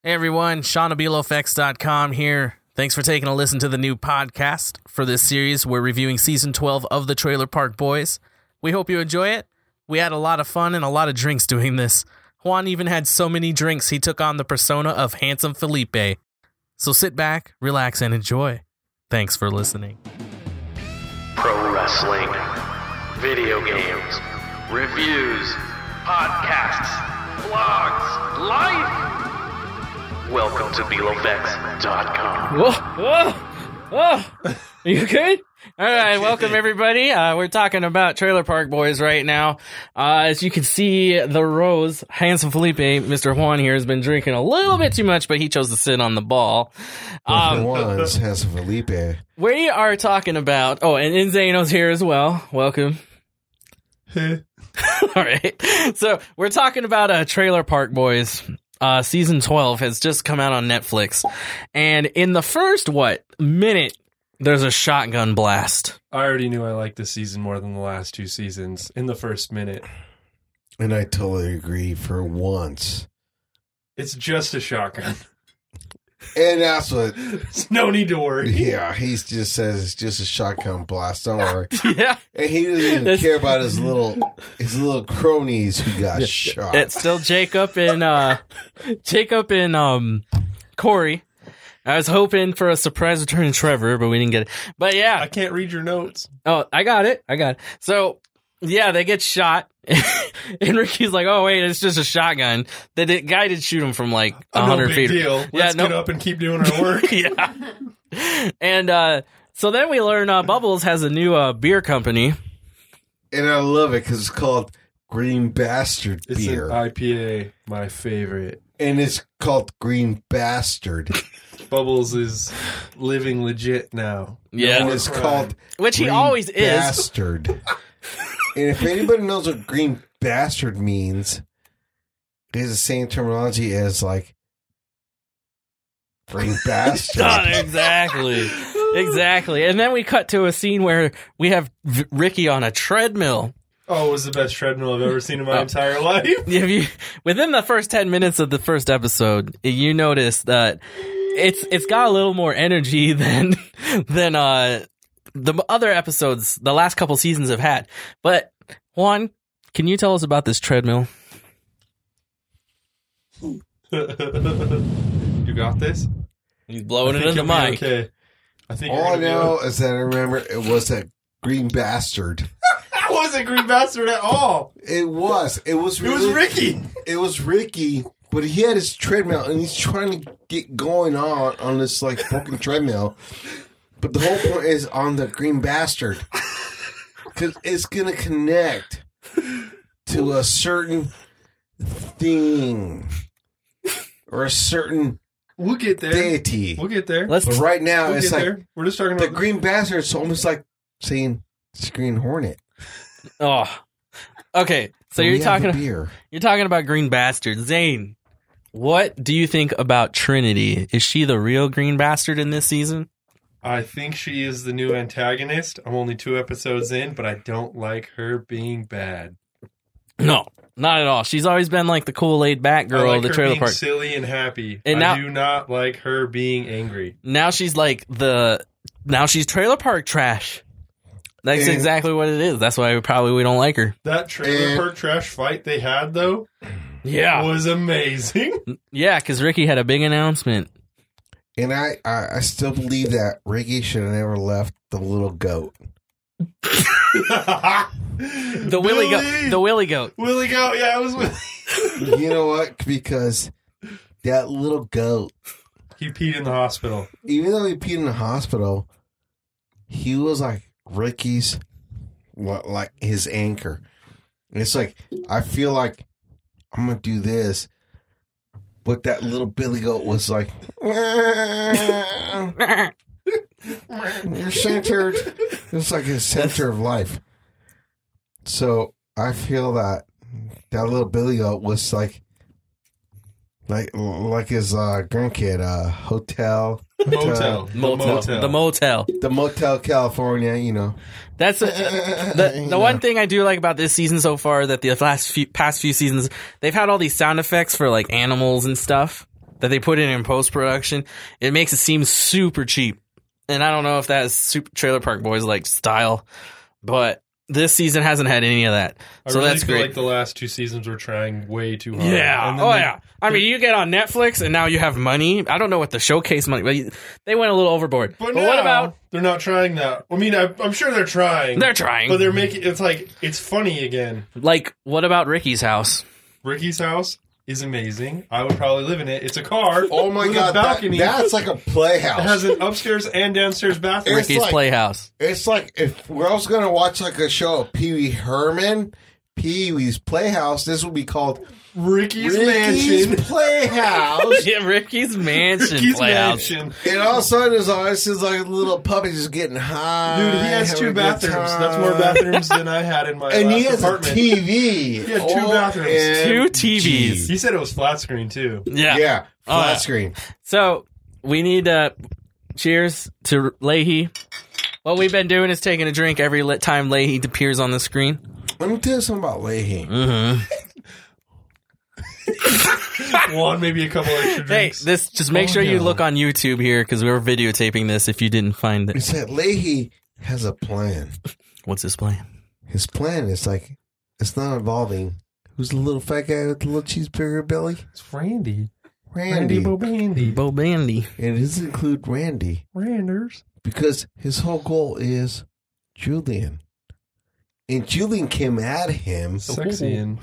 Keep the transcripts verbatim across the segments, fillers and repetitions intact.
Hey everyone, Sean of Below Effects dot com here. Thanks for taking a listen to the new podcast. For this series, we're reviewing Season twelve of The Trailer Park Boys. We hope you enjoy it. We had a lot of fun and a lot of drinks doing this. Juan even had so many drinks he took on the persona of Handsome Felipe. So sit back, relax, and enjoy. Thanks for listening. Pro wrestling, video games, reviews, podcasts, vlogs, life. Welcome to Below Effects dot com. Whoa, whoa, whoa. Are you okay? All right, welcome everybody. Uh, we're talking about Trailer Park Boys right now. Uh, as you can see, the Rose, Handsome Felipe, Mister Juan here, has been drinking a little bit too much, but he chose to sit on the ball. Um, Juan's Handsome Felipe. We are talking about, oh, and Zano's here as well. Welcome. All right. So we're talking about uh, Trailer Park Boys. Uh, season twelve has just come out on Netflix. And in the first, what, minute, there's a shotgun blast. I already knew I liked this season more than the last two seasons in the first minute. And I totally agree for once. It's just a shotgun. And that's what... There's no need to worry. Yeah, he just says it's just a shotgun blast. Don't worry. Yeah. And he doesn't even That's, care about his little his little cronies who got shot. It's still Jacob and, uh, Jacob and, um, Corey. I was hoping for a surprise return in Trevor, but we didn't get it. But yeah. I can't read your notes. Oh, I got it. I got it. So, yeah, they get shot. And Ricky's like, oh, wait, it's just a shotgun. The d- guy did shoot him from like one hundred no big feet. Deal. Let's yeah, get no- up and keep doing our work. Yeah. And uh, so then we learn uh, Bubbles has a new uh, beer company. And I love it because it's called Green Bastard It's Beer. an I P A, my favorite. And it's called Green Bastard. Bubbles is living legit now. Yeah. And it's called Which he Green always is. Bastard. And if anybody knows what Green Bastard means, it's the same terminology as like Green Bastard. Oh, exactly. Exactly. And then we cut to a scene where we have v- Ricky on a treadmill. Oh, it was the best treadmill I've ever seen in my Oh. entire life. If you, within the first ten minutes of the first episode, you notice that it's it's got a little more energy than than uh the other episodes the last couple seasons have had. But Juan, can you tell us about this treadmill? You got this? He's blowing I it think in the you'll be mic. Okay. I think All you're I gonna be know okay. is that I remember it was a Green Bastard. That wasn't Green Bastard at all. It was. It was. It was really- Ricky. It was Ricky, but he had his treadmill and he's trying to get going on on this like broken treadmill. But the whole point is on the Green Bastard because it's gonna connect to a certain thing or a certain We'll get there. deity. We'll get there. Let's But right now, We'll it's get like there. We're just talking the about Green Bastard. It's almost like saying Green Hornet. oh. Okay. So But you're we have a talking beer. you're talking about Green Bastard. Zane, what do you think about Trinity? Is she the real Green Bastard in this season? I think she is the new antagonist. I'm only two episodes in, but I don't like her being bad. No, not at all. She's always been like the cool laid back girl I like of the her trailer being park. silly and happy. And I now- do not like her being angry. Now she's like the now she's trailer park trash. That's And- exactly what it is. That's why we probably we don't like her. That trailer And- park trash fight they had, though, Yeah, was amazing. yeah, because Ricky had a big announcement. And I, I, I still believe that Ricky should have never left the little goat. The Willy goat. The Willy goat. Willy goat, yeah, it was Willy. You know what? Because that little goat, He peed in the hospital. even though he peed in the hospital, he was like Ricky's, what, like his anchor. And it's like, I feel like I'm going to do this. But that little Billy goat was like, you're centered. It's like his center of life. So I feel that that little Billy goat was like, like, like his uh, grandkid, uh, hotel, Motel. The Motel. motel. The motel. the Motel California. You know, That's a, the the one thing I do like about this season so far that the last few past few seasons they've had all these sound effects for like animals and stuff. that they put in in post production, it makes it seem super cheap. And I don't know if that is super Trailer Park Boys like style, but this season hasn't had any of that. I so really that's feel great. like the last two seasons were trying way too hard. Yeah. And then Oh they- yeah. I mean, you get on Netflix and now you have money. I don't know what the showcase money, but you- they went a little overboard. But, But, now, what about they're not trying that? I mean, I, I'm sure they're trying. they're trying? But they're making it's like it's funny again. Like, what about Ricky's house? Ricky's house is amazing. I would probably live in it. It's a car. Oh my with god, a balcony. that, that's like a playhouse. It has an upstairs and downstairs bathroom. It's Ricky's like- Playhouse. It's like if we're also gonna watch like a show of Pee Wee Herman, Pee Wee's Playhouse. This will be called Ricky's, Ricky's Mansion. Playhouse. Yeah, Ricky's Mansion Ricky's Playhouse. Mansion. And all of a sudden, there's always this like little puppy just getting high. Dude, he has having two a good bathrooms. time. That's more bathrooms than I had in my And last he has apartment. a T V. He has two bathrooms. Two T Vs. He said it was flat screen too. Yeah. Yeah, Oh, flat yeah. screen. So we need uh cheers to Leahy. What we've been doing is taking a drink every li- time Leahy appears on the screen. Let me tell you something about Leahy. Mm-hmm. One, maybe a couple extra Hey, drinks. this just make Oh, sure you yeah. look on YouTube here because we were videotaping this. If you didn't find He it, said Leahy has a plan. what's his plan? His plan is like it's not involving who's the little fat guy with the little cheeseburger belly? It's Randy. Randy. Randy Bobandy. Bo Bandy. And it doesn't include Randy Randers. because his whole goal is Julian. And Julian came at him. Sexy and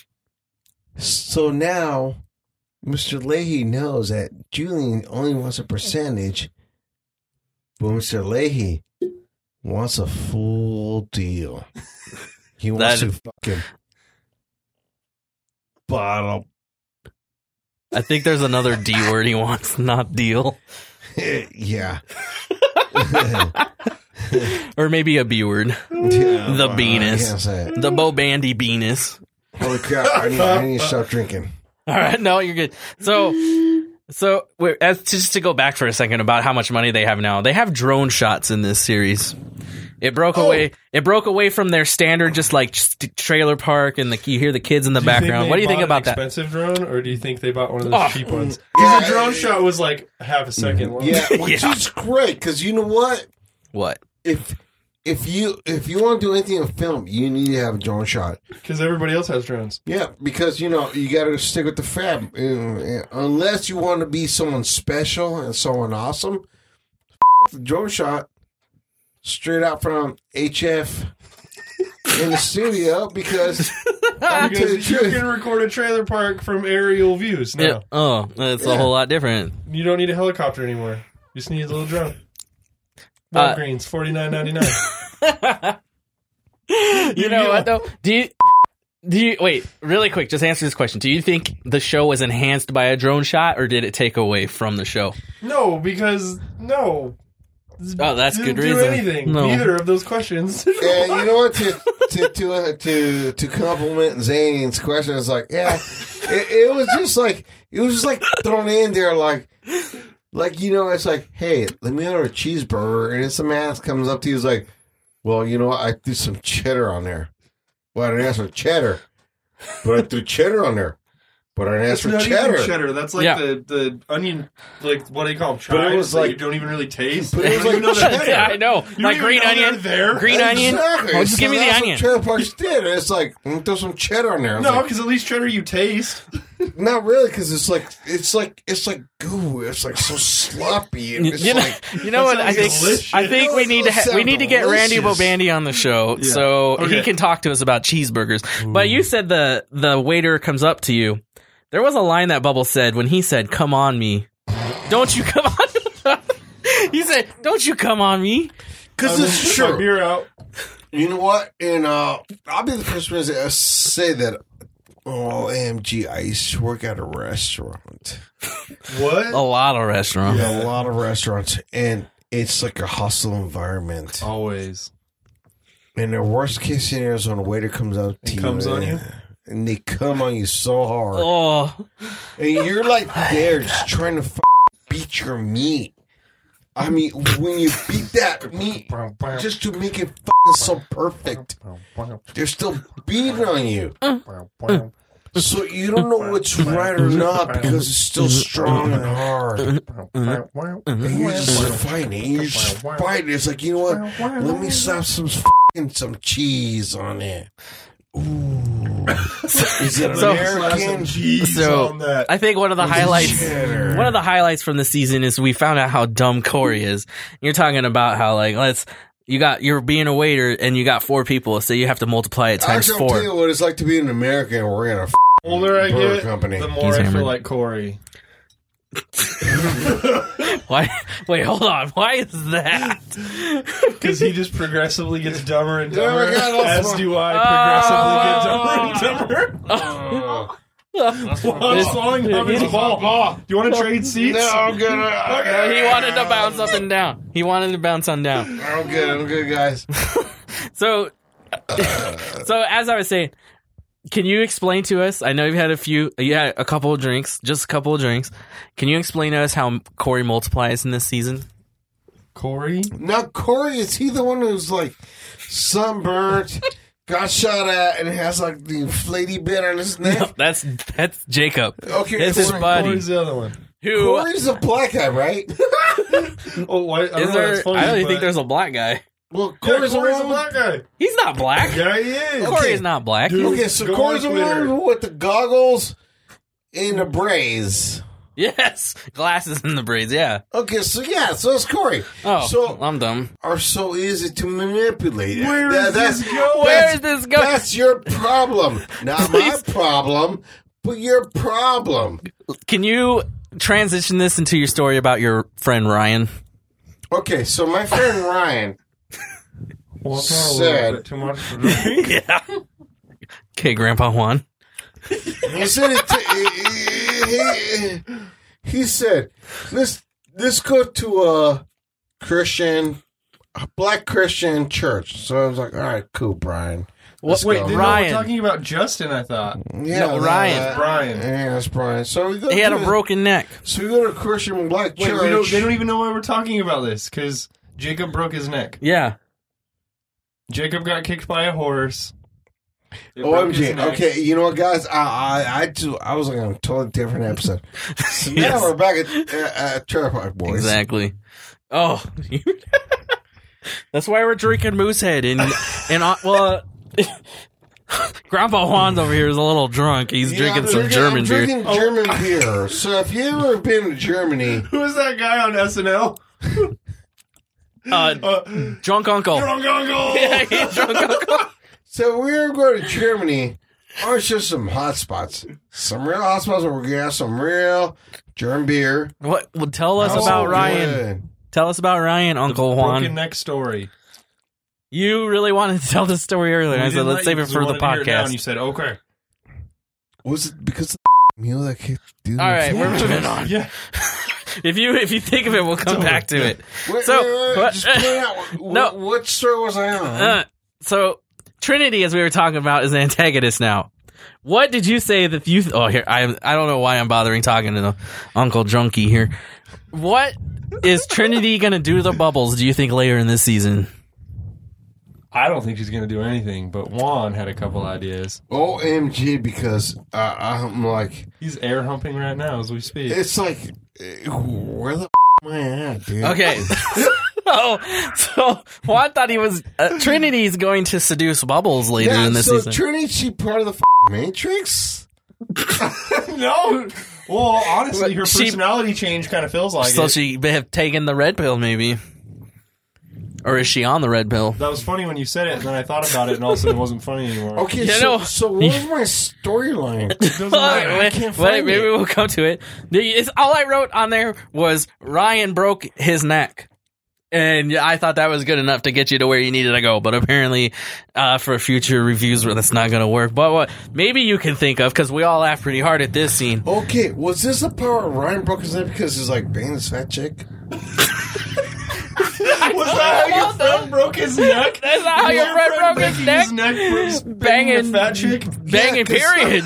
So now Mister Leahy knows that Julian only wants a percentage, but Mister Leahy wants a full deal. He wants That- to fucking bottle. I think there's another D word he wants, not deal, Yeah. or maybe a B word. Yeah, The well, penis. I can't say it. The Bo Bandy penis. Holy crap! I need, I need to stop drinking. All right, no, you're good. So, so we're, as just to go back for a second about how much money they have now, they have drone shots in this series. It broke Oh. away. It broke away from their standard, just like st- trailer park, and the, you hear the kids in the Do you think background. they What do you think bought about an that? expensive drone, or do you think they bought one of those Oh. cheap ones? Yeah, Because the drone it- shot was like half a second long. Yeah, which Yeah. is great because you know what? What? If if you if you want to do anything in film, you need to have a drone shot. Because everybody else has drones. Yeah, because you know you got to stick with the fab. Uh, Unless you want to be someone special and someone awesome, f- the drone shot straight out from H F in the studio because I'll tell you the Because you truth. can record a trailer park from aerial views now. Yeah. Oh, it's Yeah. a whole lot different. You don't need a helicopter anymore. You just need a little drone. Uh, Walgreens, forty nine ninety nine. You know what though? Do you? Do you wait really quick? Just answer this question. Do you think the show was enhanced by a drone shot, or did it take away from the show? No, because no. Oh, that's Didn't good do reason. anything. No. Neither of those questions. And you know what? To to to uh, to, to compliment Zane's question, it's like, yeah, it, it was just like it was just like thrown in there, like like you know, it's like, hey, let me order a cheeseburger, and then some ass comes up to you, is like, well, you know what? I threw some cheddar on there. Well, I didn't ask for cheddar, but I threw cheddar on there. But I didn't ask It's for not cheddar. even cheddar. That's like Yeah. the, the onion, like what do you call them? But it Chives was that like- you don't even really taste. but it was You don't like even know they're cheddar. Yeah, there. I know. You don't Like even green know they're onion. there. Green onion. Exactly. Oh, just So give me the that's what onion. Trailer Parks did. And it's like, mm, throw some cheddar on there. I was No, like, because at least cheddar you taste. not really, because it's like it's like it's like goo. It's like so sloppy. And it's You know, like you know what? That I think sounds delicious. I think we need to ha- we need to get Randy Delicious. Bobandy on the show so he Okay. can talk to us about cheeseburgers. But you said the the waiter comes up to you. There was a line that Bubble said when he said, "Come on me, don't you come on." He said, "Don't you come on me." because I'm it's gonna put my true. beer out. You know what? And uh, I'll be the first person to say that. Oh, A M G! I used to work at a restaurant. What? A lot of restaurants. Yeah, a lot of restaurants, and it's like a hostile environment. Always. And the worst case scenario is when a waiter comes up to you, comes on you? and they come on you so hard. Oh, And you're like there just trying to f- beat your meat. I mean, when you beat that meat just to make it f- so perfect, they're still beating on you. So you don't know what's right or not because it's still strong and hard. And you're just fighting. You're just fighting. It's like, you know what? Let me slap some fucking some cheese on it. Ooh. Is it So- American cheese So on that? I think one of the highlights, cheddar. one of the highlights from the season is we found out how dumb Corey is. You're talking about how like let's you got you're being a waiter and you got four people, so you have to multiply it times Actually, I'll tell four. you what it's like to be an American. We're in a f- older I burger get, company. the more He's I hammered. feel like Corey. Why? Wait, hold on. Why is that? Because he just progressively gets dumber and Oh my dumber, God, that's as fun. do I progressively get dumber and dumber. While This- swallowing Hubbard's he- ball. Do you want to trade seats? No, I'm good. No, he wanted to bounce up and down. He wanted to bounce on down. I'm good. I'm good, guys. So, so as I was saying, can you explain to us? I know you've had a few, you had a couple of drinks, just a couple of drinks. Can you explain to us how Corey multiplies in this season? Corey? Now, Corey, is he the one who's like sunburnt, got shot at, and has like the inflaty bit on his neck? That's that's Jacob. Okay, It's his Corey- buddy. Corey's the other one. Who Corey's a black guy, right? Oh, why, I don't is know, there? that's funny, I don't even but- think there's a black guy. Well, Yeah, Corey's, Corey's the a one. black guy. He's not black. Yeah, he is. Corey Okay. is not black. Dude. Okay, so Go Corey's the on Twitter. one with the goggles and the braids. Yes, glasses and the braids. Yeah. Okay, so yeah, so it's Corey. Oh, so I'm dumb. are so easy to manipulate. Where That- is that's, this going? Where is this going? That's your problem, not my problem, but your problem. Can you transition this into your story about your friend Ryan? Okay, so my friend Ryan. Well, it's not a Said- little bit too much for me. Yeah. Okay, Grandpa Juan. He said, it he, he, he said, let's, let's go to a Christian, a black Christian church. So I was like, all right, cool, Brian. Let's Wait, go. Didn't know Ryan. we're talking about Justin, I thought. Yeah, No, Ryan. that- Brian. Yeah, that's Brian. So we go He had to, a broken neck. So we go to a Christian black Wait, church. we don't, they don't even know why we're talking about this, because Jacob broke his neck. Yeah. Jacob got kicked by a horse. It broke his O M G. neck. Okay, you know what, guys? I I I, do, I was like on a totally different episode. So Yes. now we're back at, at, at Trailer Park Boys. Exactly. Oh, that's why we're drinking Moosehead and and uh, well, uh, Grandpa Juan's over here is a little drunk. He's Yeah, drinking I'm some German I'm beer. drinking German beer. So if you ever been to Germany, Who was that guy on S N L? Uh, Uh, drunk uncle. Drunk Uncle! Yeah, he's drunk uncle. so we ever go to Germany, there's just some hot spots. Some real hot spots where we got some real German beer. What? Well, tell us Oh, about Ryan. good. Tell us about Ryan, Uncle Broken Juan. neck story. You really wanted to tell this story earlier. We I said, didn't let's let save you it 'cause for we the wanted to hear it now, and you podcast. said, okay. Was it because of the meal that kicked dude? All right, we're moving on. Yeah. If you if you think of it, we'll come back to it. Wait, So, wait, wait, what- just point out what, No. what, what story was I on? Uh, so Trinity, as we were talking about, is an antagonist now. What did you say that you? Oh, here I I don't know why I'm bothering talking to the Uncle Junkie here. What is Trinity gonna do to the bubbles? Do you think later in this season? I don't think she's going to do anything, but Juan had a couple ideas. O M G, because uh, I'm like, He's air humping right now as we speak. it's like, uh, where the f- am I at, dude? Okay. so, so Juan thought he was uh, Trinity's going to seduce Bubbles later Yeah, in this so season. Trinity, she part of the f- Matrix? No. Well, honestly, her She- personality change kind of feels like so it. she may have taken the red pill, maybe, or is she on the red pill? That was funny when you said it, and then I thought about it, and all of a sudden it wasn't funny anymore. Okay, You so, know- so what was my storyline? It doesn't Wait, matter. I wait, can't wait, find maybe it. we'll come to it. The, it's, all I wrote on there was Ryan broke his neck. And I thought that was good enough to get you to where you needed to go. But apparently, uh, for future reviews, well, that's not going to work. But what maybe you can think of, because we all laughed pretty hard at this scene. Okay, was this the part where Ryan broke his neck because he's like banging this fat chick? Was that how your friend broke his neck? That's not how your friend broke his breaking neck. His neck banging, Banging- banging a fat chick? Banging, 'cause- period.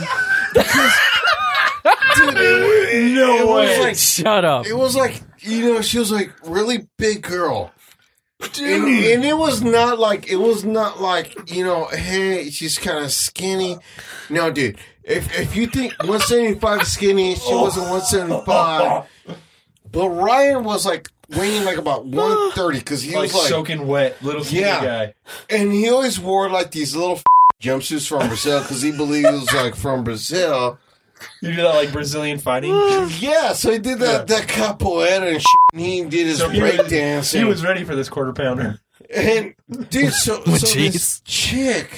Dude, it, No it way. was like, Shut up. it was like, you know, she was like really big girl. And, and it was not like, it was not like, you know, hey, she's kind of skinny. No, dude, if if you think one seventy-five is skinny, she wasn't one seventy-five. But Ryan was like weighing like about one thirty because he like was like soaking wet, little skinny Yeah. guy. and he always wore like these little f- jumpsuits from Brazil because he believed it was like from Brazil. You do that like Brazilian fighting. Yeah, so he did that that capoeira and shit, and he did his So he break was- dancing. He was ready for this quarter pounder. And dude, so, so Jeez. this chick,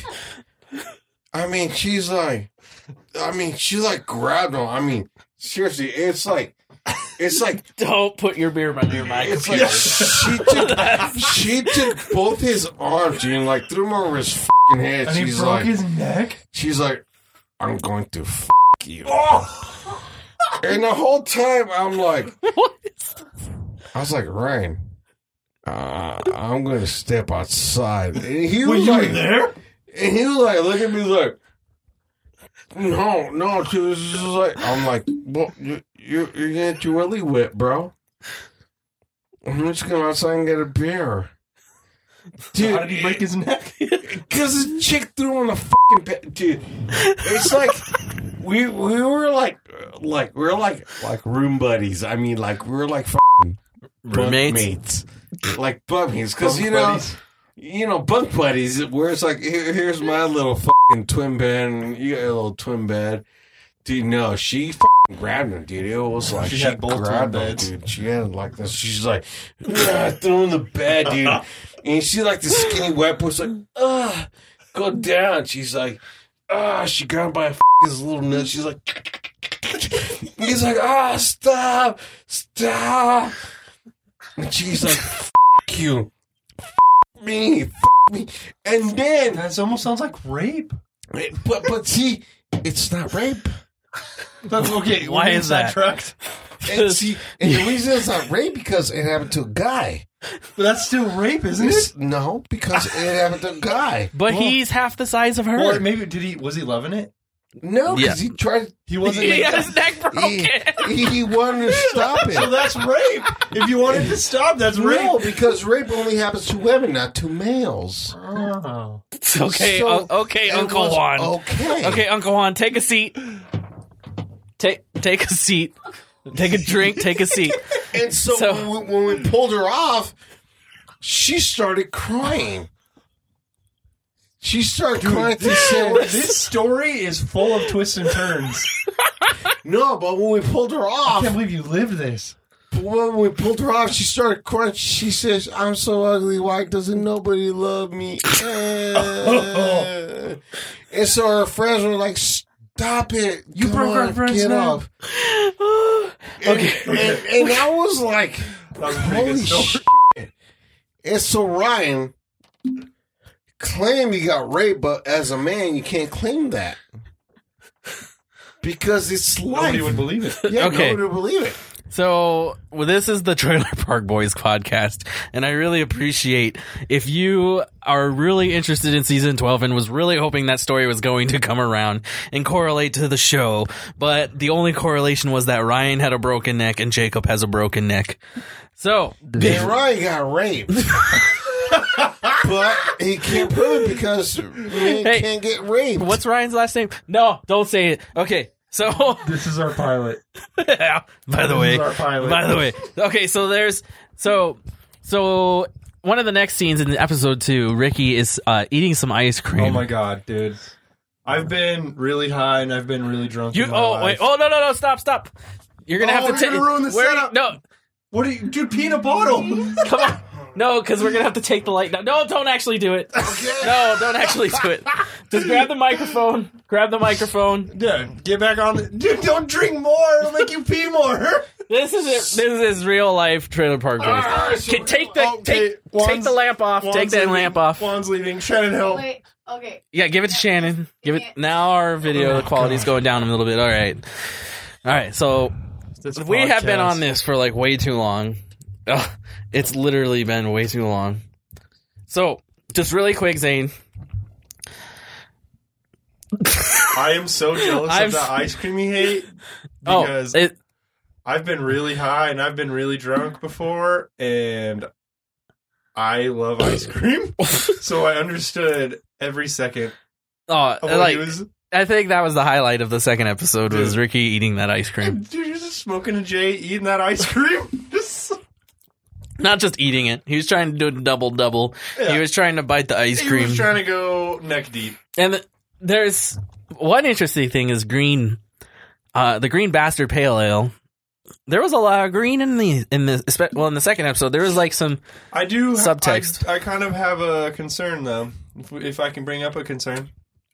I mean, she's like, I mean, she like grabbed him. I mean, seriously, it's like, it's like, Don't put your beer under your mic. it's like she took, she took both his arms, dude, and like threw them over his fucking head. And he She's broke like, his neck. she's like, I'm going to f you. And the whole time, I'm like, I was like, Ryan. Uh, I'm gonna step outside. And he Were was you like, there? and he was like, look at me like, no, no, dude, this is like, I'm like, well, you, you, you're getting too really wet, bro. I'm just going outside and get a beer. So how did he break his neck? Because the chick threw on the fucking bed, dude. It's like, we we were like, like, we were like, like room buddies. I mean, like, we were like fucking Roommates? mates. Like bunk mates, because Bunk you know, buddies. you know, bunk buddies. Where it's like, here, here's my little fucking twin bed, and you got a little twin bed, dude. No, she fucking grabbed him, dude. It was like She she, had both grabbed twin him, beds. dude. She had like this. She's like, ah, threw in the bed, dude, and she like the skinny white boy's like, ah, go down. She's like, ah, she grabbed by a his little nut. She's like, he's like, ah, stop, stop. And she's like, F you. F me. F me. And then, That almost sounds like rape. but, but see, it's not rape. That's okay. Why we're is that? sidetracked. And see, and the reason it's not rape because it happened to a guy. But that's still rape, isn't it? It's, no, because it happened to a guy. But Well- he's half the size of her. Or maybe did he? Was he loving it? No, because Yeah. he tried. He wasn't. he had his neck broken. He, he, he wanted to stop So it. that's rape. If you wanted to stop, that's No, rape. because rape only happens to women, not to males. Oh. okay, So, un- okay, it Uncle was Juan. Okay. Okay, Uncle Juan, take a seat. Take take a seat. Take a drink. Take a seat. And so, So- when, we, when we pulled her off, she started crying. She started crying to say, This story is full of twists and turns. no, but when we pulled her I off, can't believe you lived this. when we pulled her off, she started crying. She says, I'm so ugly. Why doesn't nobody love me? Eh. And so her friends were like, stop it. You Come broke our on, friend's get neck." off. And, and, and I was like, That was a pretty holy good story. shit. And so Ryan claimed he got raped, but as a man, you can't claim that. Because it's life. Nobody would believe it. Yeah, Okay. nobody would believe it. So, well, this is the Trailer Park Boys podcast, and I really appreciate if you are really interested in season twelve and was really hoping that story was going to come around and correlate to the show, but the only correlation was that Ryan had a broken neck and Jacob has a broken neck. So, And Ryan got raped. But he can't prove it because men Hey, can't get raped. what's Ryan's last name? No, don't say it. Okay, so This is our pilot. by the This way, is our pilot. by the way, okay, so there's so so one of the next scenes in episode two, Ricky is uh, eating some ice cream. Oh my god, dude. I've been really high and I've been really drunk. You in my oh life. wait oh no no no stop stop! You're gonna Oh, have to we're take gonna ruin the where- setup. No, What are you, dude? Pee in a bottle. come on. No, because we're gonna have to take the light down. No, don't actually do it. No, don't actually do it. Just grab the microphone. Grab the microphone. Dude, get back on. The, dude, don't drink more. It'll make you pee more. This is it. This is real life Trailer Park Boys. Ah, so- Okay, take the Okay, take, Juan's- take the lamp off. Juan's take that leaving. lamp off. Juan's leaving. Shannon, help. Wait, okay. Yeah, give it to Shannon. Give it now. Our video quality's going down a little bit. All right, all right. So This we have been podcast. on this for like way too long. Ugh, it's literally been way too long. So just really quick, Zane. I am so jealous I'm of the s- ice cream you hate Oh, because it, I've been really high and I've been really drunk before, and I love ice cream. So I understood every second oh, of what like he was. I think that was the highlight of the second episode was Ricky eating that ice cream. Dude, you're just smoking a J, eating that ice cream. Just Not just eating it. He was trying to do a double double. Yeah. He was trying to bite the ice he cream. was trying to go neck deep. And th- there's one interesting thing is green, uh, the Green Bastard Pale Ale. There was a lot of green in the in the well in the second episode. There was like some I do subtext. I, I kind of have a concern though. If, if I can bring up a concern.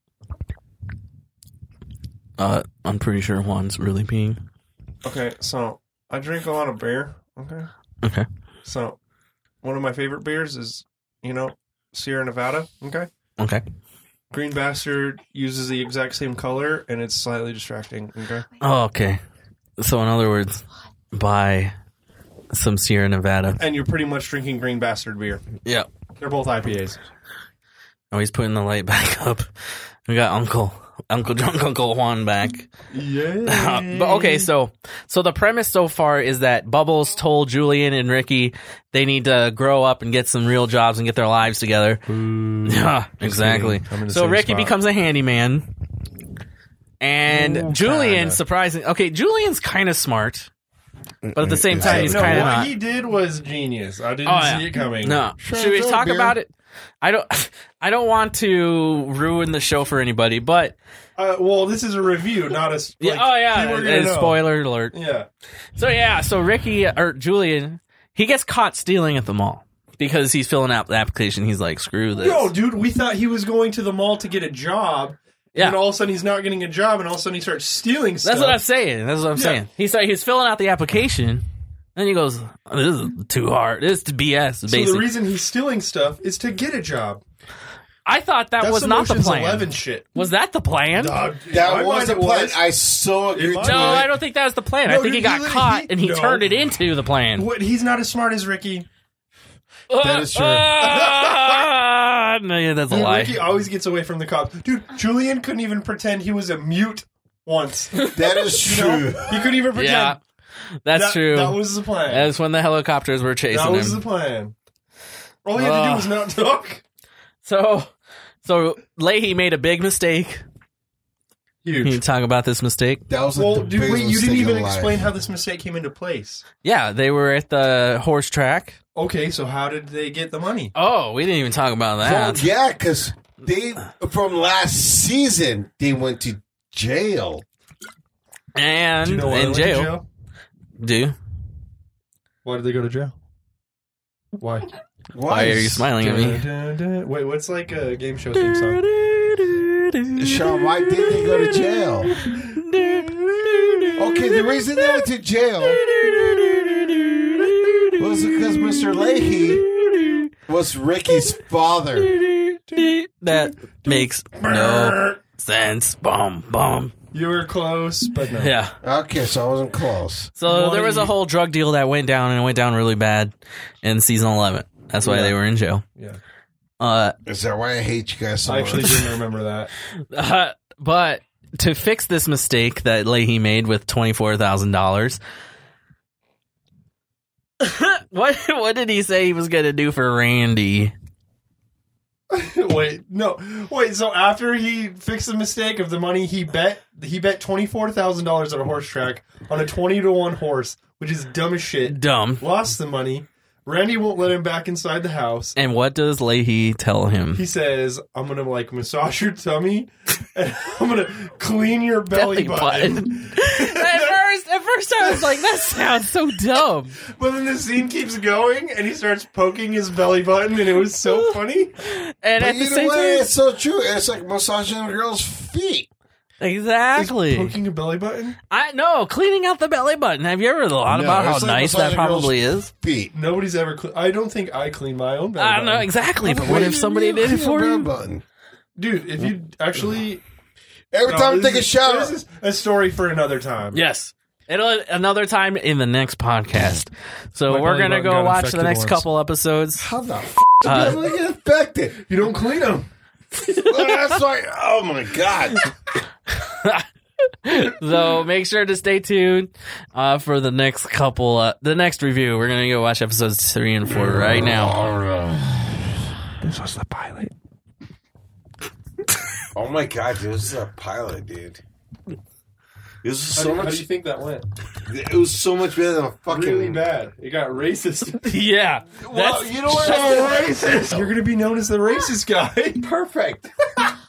Uh, I'm pretty sure Juan's really peeing. Okay, so I drink a lot of beer. Okay. Okay. So one of my favorite beers is, you know, Sierra Nevada. Okay. Okay. Green Bastard uses the exact same color, and it's slightly distracting. Okay. Oh, okay. So in other words, buy some Sierra Nevada. And you're pretty much drinking Green Bastard beer. Yeah. They're both I P As. Oh, he's putting the light back up. We got Uncle Uncle Drunk Uncle Juan back. Yeah. But okay, so so the premise so far is that Bubbles told Julian and Ricky they need to grow up and get some real jobs and get their lives together. Yeah, exactly. kidding. I'm in the So same Ricky spot. becomes a handyman. And Ooh, Julian, kinda. surprising. Okay, Julian's kind of smart, but at the same time, he's no, kind of what not. he did was genius. I didn't Oh, yeah. see it coming. No, Sure, should we it's talk beer. about it? I don't. I don't want to ruin the show for anybody, but Uh, well, this is a review, not a. s- yeah. Like, Oh yeah, people are gonna and know. spoiler alert. Yeah. So yeah, so Ricky or Julian, he gets caught stealing at the mall because he's filling out the application. He's like, screw this. Yo, dude, we thought he was going to the mall to get a job. Yeah. And all of a sudden he's not getting a job, and all of a sudden he starts stealing stuff. That's what I'm saying. That's what I'm Yeah. saying. He's like, he's filling out the application, and he goes, oh, "This is too hard. This is B S." So Basically, the reason he's stealing stuff is to get a job. I thought that That's was some not the Ocean's plan. Eleven shit. Was that the plan? Dog, in my That mind was the it plan. was. I so agree my to no, it. I don't think that was the plan. I No, think he dude, got he- caught he- and he no. turned it into the plan. What, he's not as smart as Ricky. That is true. Ah, no, yeah, that's a Dude, lie. Ricky always gets away from the cops. Dude, Julian couldn't even pretend he was a mute once. That is You know? true. He couldn't even pretend. Yeah, that's that, true. That was the plan. That's when the helicopters were chasing that was him. the plan. All he had to do Ugh. was not talk. So, so Leahy made a big mistake. Can you Huge. talk about this mistake? That was Well, the dude, biggest wait, you mistake didn't even of life. explain how this mistake came into place. Yeah, they were at the horse track. Okay, so how did they get the money? Oh, we didn't even talk about Well, that. yeah, because they from last season they went to jail. And Do you know why they in went to jail. jail? Do Why did they go to jail? Why? why are you smiling at me? Dun, dun, dun. Wait, what's like a game show theme song? Sean, why did they go to jail? Okay, the reason they went to jail was because Mister Leahy was Ricky's father. That makes no sense. Boom, boom. You were close, but no. Yeah. Okay, so I wasn't close. So Why there was a you- whole drug deal that went down, and it went down really bad in season eleven. That's why Yeah. they were in jail. Yeah. Uh, Is that why I hate you guys so I much? actually didn't remember that. uh, but to fix this mistake that Leahy made with twenty-four thousand dollars, what what did he say he was going to do for Randy? Wait, no. Wait, so after he fixed the mistake of the money, he bet he bet twenty-four thousand dollars at a horse track on a twenty to one horse, which is dumb as shit. Dumb. Lost the money. Randy won't let him back inside the house. And what does Leahy tell him? He says, I'm going to like massage your tummy and I'm going to clean your belly, button. at first, at first I was like, that sounds so dumb. But then the scene keeps going and he starts poking his belly button and it was so funny. And But at the either same way, time, it's so true. It's like massaging a girl's feet. exactly. Poking a belly button? I know, cleaning out the belly button. Have you ever thought No, about how it's like nice that massaging a girl's probably is? Feet. Nobody's ever. Cle- I don't think I clean my own belly I button. don't know exactly, but Why what do if you somebody need did it a for belly you? button? Dude, if you actually. Every No, time I this take a is- shower, This is a story for another time. Yes. It'll another time in the next podcast. So My we're belly gonna button go got watch the infected next once. couple episodes. how the f*** Uh, did you get infected? You don't clean them. Well, that's like, oh my god. So make sure to stay tuned uh, for the next couple, uh, the next review. We're gonna go watch episodes three and four right now. This was the pilot. Oh Oh my god, dude, this is a pilot, dude. It was How, so do, much. how do you think that went? It was so much better than a fucking. Really bad. It got racist. Yeah. Well, That's you know what? so racist. You're gonna be known as the racist guy. Perfect.